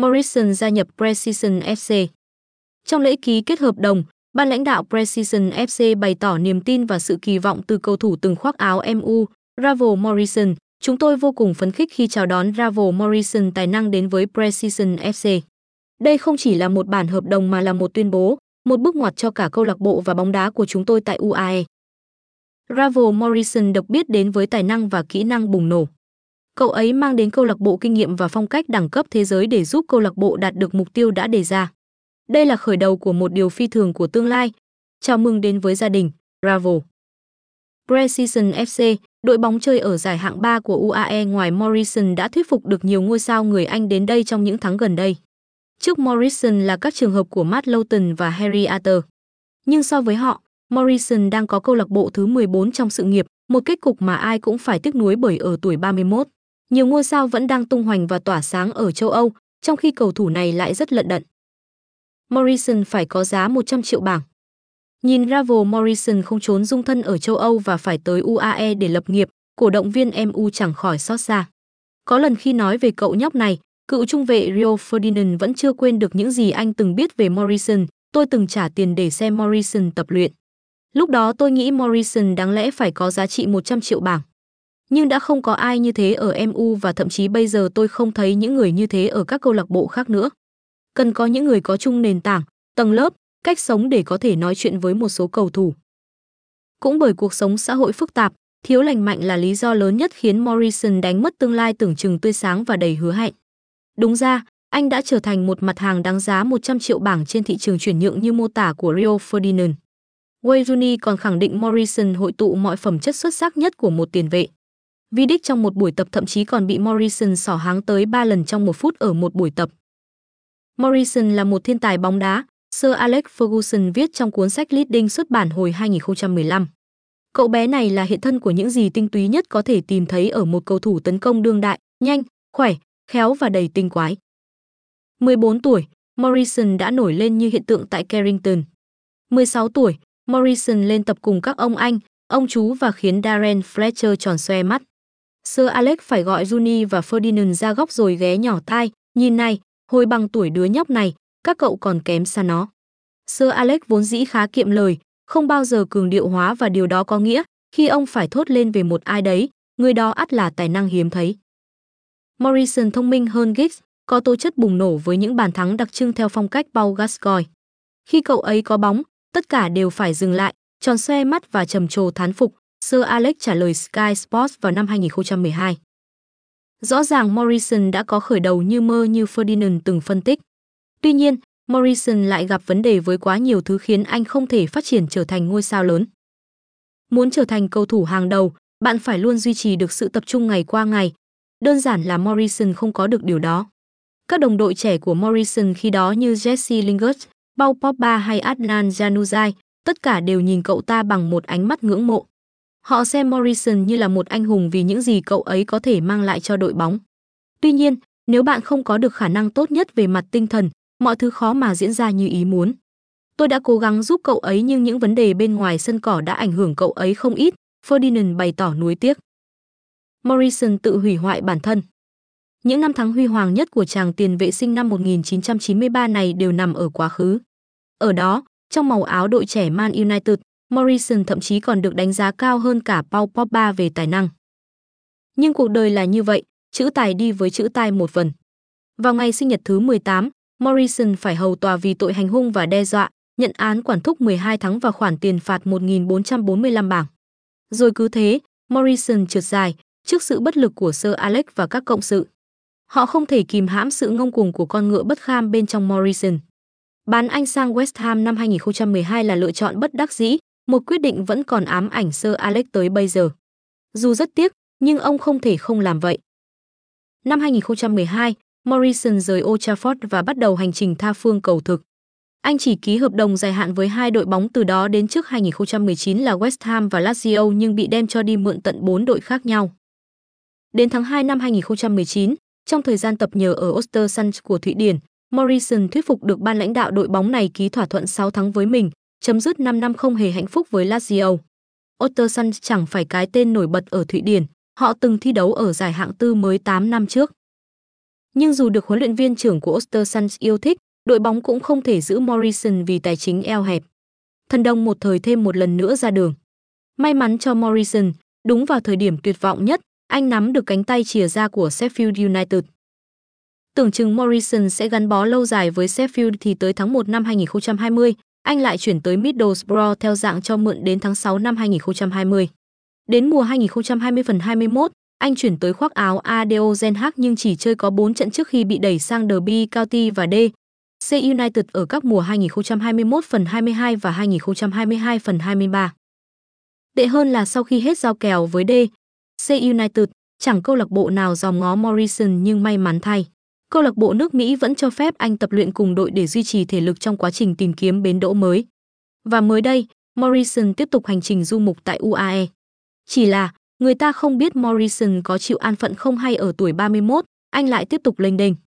Morrison gia nhập Precision FC. Trong lễ ký kết hợp đồng, ban lãnh đạo Precision FC bày tỏ niềm tin và sự kỳ vọng từ cầu thủ từng khoác áo MU, Ravel Morrison. Chúng tôi vô cùng phấn khích khi chào đón Ravel Morrison tài năng đến với Precision FC. Đây không chỉ là một bản hợp đồng mà là một tuyên bố, một bước ngoặt cho cả câu lạc bộ và bóng đá của chúng tôi tại UAE. Ravel Morrison được biết đến với tài năng và kỹ năng bùng nổ. Cậu ấy mang đến câu lạc bộ kinh nghiệm và phong cách đẳng cấp thế giới để giúp câu lạc bộ đạt được mục tiêu đã đề ra. Đây là khởi đầu của một điều phi thường của tương lai. Chào mừng đến với gia đình, Ravel. Precision FC, đội bóng chơi ở giải hạng 3 của UAE ngoài Morrison đã thuyết phục được nhiều ngôi sao người Anh đến đây trong những tháng gần đây. Trước Morrison là các trường hợp của Matt Lowton và Harry Arter. Nhưng so với họ, Morrison đang có câu lạc bộ thứ 14 trong sự nghiệp, một kết cục mà ai cũng phải tiếc nuối bởi ở tuổi 31. Nhiều ngôi sao vẫn đang tung hoành và tỏa sáng ở châu Âu, trong khi cầu thủ này lại rất lận đận. Morrison phải có giá 100 triệu bảng. Nhìn Ravel Morrison không trốn dung thân ở châu Âu và phải tới UAE để lập nghiệp, cổ động viên MU chẳng khỏi xót xa. Có lần khi nói về cậu nhóc này, cựu trung vệ Rio Ferdinand vẫn chưa quên được những gì anh từng biết về Morrison. Tôi từng trả tiền để xem Morrison tập luyện. Lúc đó tôi nghĩ Morrison đáng lẽ phải có giá trị 100 triệu bảng. Nhưng đã không có ai như thế ở MU và thậm chí bây giờ tôi không thấy những người như thế ở các câu lạc bộ khác nữa. Cần có những người có chung nền tảng, tầng lớp, cách sống để có thể nói chuyện với một số cầu thủ. Cũng bởi cuộc sống xã hội phức tạp, thiếu lành mạnh là lý do lớn nhất khiến Morrison đánh mất tương lai tưởng chừng tươi sáng và đầy hứa hẹn. Đúng ra, anh đã trở thành một mặt hàng đáng giá 100 triệu bảng trên thị trường chuyển nhượng như mô tả của Rio Ferdinand. Wayne Rooney còn khẳng định Morrison hội tụ mọi phẩm chất xuất sắc nhất của một tiền vệ. Vidic trong một buổi tập thậm chí còn bị Morrison xỏ háng tới 3 lần trong 1 phút ở một buổi tập. Morrison là một thiên tài bóng đá, Sir Alex Ferguson viết trong cuốn sách Leading xuất bản hồi 2015. Cậu bé này là hiện thân của những gì tinh túy nhất có thể tìm thấy ở một cầu thủ tấn công đương đại, nhanh, khỏe, khéo và đầy tinh quái. 14 tuổi, Morrison đã nổi lên như hiện tượng tại Carrington. 16 tuổi, Morrison lên tập cùng các ông anh, ông chú và khiến Darren Fletcher tròn xoe mắt. Sir Alex phải gọi Rooney và Ferdinand ra góc rồi ghé nhỏ tai, nhìn này, hồi bằng tuổi đứa nhóc này, các cậu còn kém xa nó. Sir Alex vốn dĩ khá kiệm lời, không bao giờ cường điệu hóa và điều đó có nghĩa, khi ông phải thốt lên về một ai đấy, người đó ắt là tài năng hiếm thấy. Morrison thông minh hơn Giggs, có tố chất bùng nổ với những bàn thắng đặc trưng theo phong cách Paul Gascoigne. Khi cậu ấy có bóng, tất cả đều phải dừng lại, tròn xoe mắt và trầm trồ thán phục, Sir Alex trả lời Sky Sports vào năm 2012. Rõ ràng Morrison đã có khởi đầu như mơ như Ferdinand từng phân tích. Tuy nhiên, Morrison lại gặp vấn đề với quá nhiều thứ khiến anh không thể phát triển trở thành ngôi sao lớn. Muốn trở thành cầu thủ hàng đầu, bạn phải luôn duy trì được sự tập trung ngày qua ngày. Đơn giản là Morrison không có được điều đó. Các đồng đội trẻ của Morrison khi đó như Jesse Lingard, Paul Pogba hay Adnan Januzaj, tất cả đều nhìn cậu ta bằng một ánh mắt ngưỡng mộ. Họ xem Morrison như là một anh hùng vì những gì cậu ấy có thể mang lại cho đội bóng. Tuy nhiên, nếu bạn không có được khả năng tốt nhất về mặt tinh thần, mọi thứ khó mà diễn ra như ý muốn. Tôi đã cố gắng giúp cậu ấy nhưng những vấn đề bên ngoài sân cỏ đã ảnh hưởng cậu ấy không ít, Ferdinand bày tỏ nuối tiếc. Morrison tự hủy hoại bản thân. Những năm tháng huy hoàng nhất của chàng tiền vệ sinh năm 1993 này đều nằm ở quá khứ. Ở đó, trong màu áo đội trẻ Man United, Morrison thậm chí còn được đánh giá cao hơn cả Paul Pogba về tài năng. Nhưng cuộc đời là như vậy, chữ tài đi với chữ tai một phần. Vào ngày sinh nhật thứ 18, Morrison phải hầu tòa vì tội hành hung và đe dọa, nhận án quản thúc 12 tháng và khoản tiền phạt 1.445 bảng. Rồi cứ thế, Morrison trượt dài, trước sự bất lực của Sir Alex và các cộng sự. Họ không thể kìm hãm sự ngông cuồng của con ngựa bất kham bên trong Morrison. Bán anh sang West Ham năm 2012 là lựa chọn bất đắc dĩ, một quyết định vẫn còn ám ảnh Sir Alex tới bây giờ. Dù rất tiếc, nhưng ông không thể không làm vậy. Năm 2012, Morrison rời Old Trafford và bắt đầu hành trình tha phương cầu thực. Anh chỉ ký hợp đồng dài hạn với 2 đội bóng từ đó đến trước 2019 là West Ham và Lazio nhưng bị đem cho đi mượn tận 4 đội khác nhau. Đến tháng 2 năm 2019, trong thời gian tập nhờ ở Östersund của Thụy Điển, Morrison thuyết phục được ban lãnh đạo đội bóng này ký thỏa thuận 6 tháng với mình, chấm dứt 5 năm không hề hạnh phúc với Lazio. Östersund chẳng phải cái tên nổi bật ở Thụy Điển, họ từng thi đấu ở giải hạng tư mới 8 năm trước. Nhưng dù được huấn luyện viên trưởng của Ostersund yêu thích, đội bóng cũng không thể giữ Morrison vì tài chính eo hẹp. Thần đồng một thời thêm một lần nữa ra đường. May mắn cho Morrison, đúng vào thời điểm tuyệt vọng nhất, anh nắm được cánh tay chìa ra của Sheffield United. Tưởng chừng Morrison sẽ gắn bó lâu dài với Sheffield thì tới tháng 1 năm 2020, anh lại chuyển tới Middlesbrough theo dạng cho mượn đến tháng 6 năm 2020. Đến mùa 2020-21, anh chuyển tới khoác áo ADO Den Haag nhưng chỉ chơi có 4 trận trước khi bị đẩy sang Derby County và DC United ở các mùa 2021-22 và 2022-23. Tệ hơn là sau khi hết giao kèo với DC United, chẳng câu lạc bộ nào dòm ngó Morrison nhưng may mắn thay, câu lạc bộ nước Mỹ vẫn cho phép anh tập luyện cùng đội để duy trì thể lực trong quá trình tìm kiếm bến đỗ mới. Và mới đây, Morrison tiếp tục hành trình du mục tại UAE. Chỉ là, người ta không biết Morrison có chịu an phận không hay ở tuổi 31, anh lại tiếp tục lênh đênh.